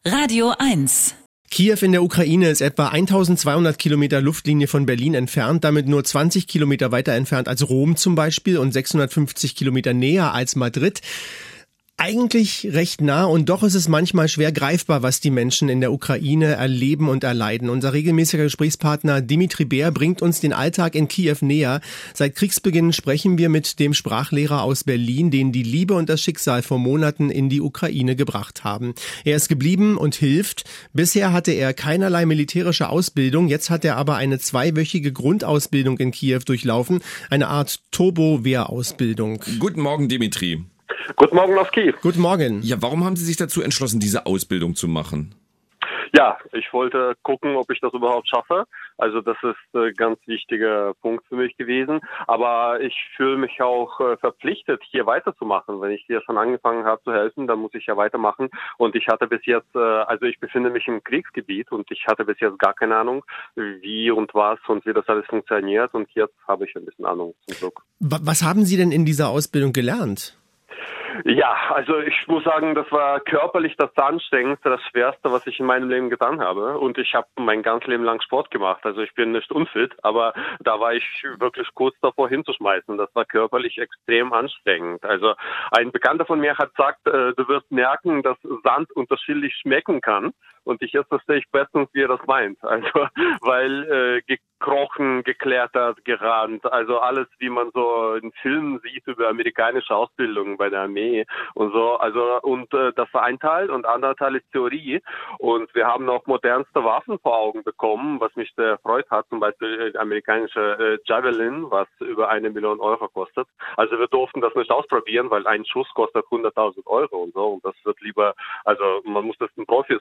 Radio 1. Kiew in der Ukraine ist etwa 1200 Kilometer Luftlinie von Berlin entfernt, damit nur 20 Kilometer weiter entfernt als Rom zum Beispiel und 650 Kilometer näher als Madrid. Eigentlich recht nah und doch ist es manchmal schwer greifbar, was die Menschen in der Ukraine erleben und erleiden. Unser regelmäßiger Gesprächspartner Dimitri Bär bringt uns den Alltag in Kiew näher. Seit Kriegsbeginn sprechen wir mit dem Sprachlehrer aus Berlin, den die Liebe und das Schicksal vor Monaten in die Ukraine gebracht haben. Er ist geblieben und hilft. Bisher hatte er keinerlei militärische Ausbildung, jetzt hat er aber eine 2-wöchige Grundausbildung in Kiew durchlaufen, eine Art Turbo-Wehrausbildung. Guten Morgen, Dimitri. Guten Morgen aus Kiew. Guten Morgen. Ja, warum haben Sie sich dazu entschlossen, diese Ausbildung zu machen? Ja, ich wollte gucken, ob ich das überhaupt schaffe. Also das ist ein ganz wichtiger Punkt für mich gewesen. Aber ich fühle mich auch verpflichtet, hier weiterzumachen. Wenn ich hier schon angefangen habe zu helfen, dann muss ich ja weitermachen. Und ich hatte bis jetzt, also ich befinde mich im Kriegsgebiet und ich hatte bis jetzt gar keine Ahnung, wie und was und wie das alles funktioniert. Und jetzt habe ich ein bisschen Ahnung zum Glück. Was haben Sie denn in dieser Ausbildung gelernt? Ja, also ich muss sagen, das war körperlich das Anstrengendste, das Schwerste, was ich in meinem Leben getan habe. Und ich habe mein ganzes Leben lang Sport gemacht. Also ich bin nicht unfit, aber da war ich wirklich kurz davor hinzuschmeißen. Das war körperlich extrem anstrengend. Also ein Bekannter von mir hat gesagt, du wirst merken, dass Sand unterschiedlich schmecken kann. Und jetzt verstehe ich bestens, wie er das meint. Also, weil gekrochen, geklettert, gerannt, also alles, wie man so in Filmen sieht über amerikanische Ausbildung bei der Armee und so. Also, und das war ein Teil und anderer Teil ist Theorie. Und wir haben auch modernste Waffen vor Augen bekommen, was mich sehr erfreut hat. Zum Beispiel die amerikanische Javelin, was über 1 Million Euro kostet. Also wir durften das nicht ausprobieren, weil ein Schuss kostet 100.000 Euro und so. Und das wird lieber, also man muss das den Profis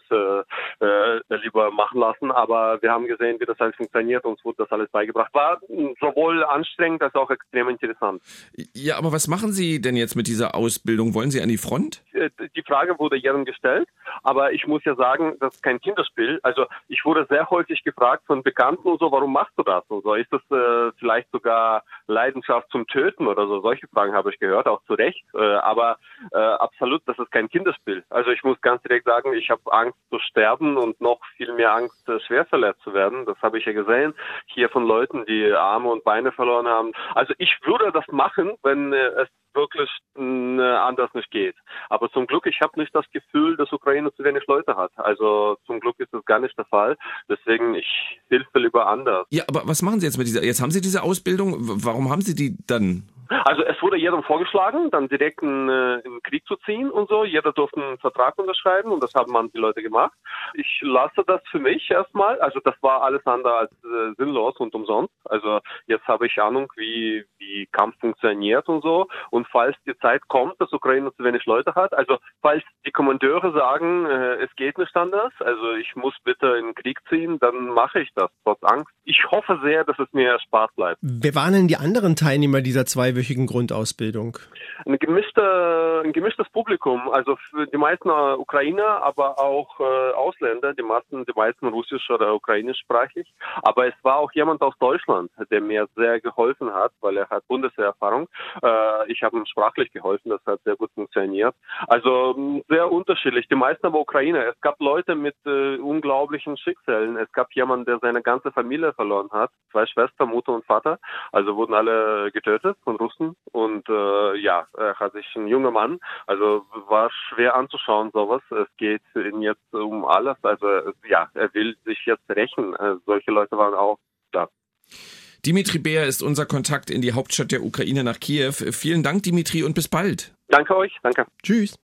lieber machen lassen, aber wir haben gesehen, wie das alles funktioniert, uns wurde das alles beigebracht. War sowohl anstrengend als auch extrem interessant. Ja, aber was machen Sie denn jetzt mit dieser Ausbildung? Wollen Sie an die Front? Die Frage wurde jedem gestellt, aber ich muss ja sagen, das ist kein Kinderspiel. Also ich wurde sehr häufig gefragt von Bekannten und so, warum machst du das? Und so, ist das vielleicht sogar Leidenschaft zum Töten oder so? Solche Fragen habe ich gehört, auch zu Recht. Aber absolut, das ist kein Kinderspiel. Also ich muss ganz direkt sagen, ich habe Angst zu sterben und noch viel mehr Angst, schwer verletzt zu werden. Das habe ich ja gesehen, hier von Leuten, die Arme und Beine verloren haben. Also ich würde das machen, wenn es wirklich anders nicht geht. Aber zum Glück, ich habe nicht das Gefühl, dass Ukraine zu wenig Leute hat. Also zum Glück ist das gar nicht der Fall. Deswegen, ich helfe lieber anders. Ja, aber was machen Sie jetzt mit dieser, jetzt haben Sie diese Ausbildung, warum haben Sie die dann? Also es wurde jedem vorgeschlagen, dann direkt in den Krieg zu ziehen und so. Jeder durfte einen Vertrag unterschreiben und das haben die Leute gemacht. Ich lasse das für mich erstmal. Also das war alles andere als sinnlos und umsonst. Also jetzt habe ich Ahnung, wie Kampf funktioniert und so. Und falls die Zeit kommt, dass Ukraine zu wenig Leute hat, also falls die Kommandeure sagen, es geht nicht anders, also ich muss bitte in den Krieg ziehen, dann mache ich das, trotz Angst. Ich hoffe sehr, dass es mir erspart bleibt. Wer waren denn die anderen Teilnehmer dieser 2-wöchigen Grundausbildung? Ein gemischtes Publikum, also für die meisten Ukrainer, aber auch Ausländer, die meisten russisch oder ukrainischsprachig. Aber es war auch jemand aus Deutschland, der mir sehr geholfen hat, weil er hat Bundeswehrerfahrung. Ich habe ihm sprachlich geholfen, das hat sehr gut funktioniert. Also sehr unterschiedlich, die meisten aber Ukrainer. Es gab Leute mit unglaublichen Schicksalen. Es gab jemanden, der seine ganze Familie verloren hat, 2 Schwestern, Mutter und Vater, also wurden alle getötet von Russen und er hat sich ein junger Mann, also war schwer anzuschauen sowas. Es geht für ihn jetzt um alles, also er will sich jetzt rächen. Solche Leute waren auch da. Dimitri Bär ist unser Kontakt in die Hauptstadt der Ukraine nach Kiew. Vielen Dank, Dimitri, und bis bald. Danke euch, danke. Tschüss.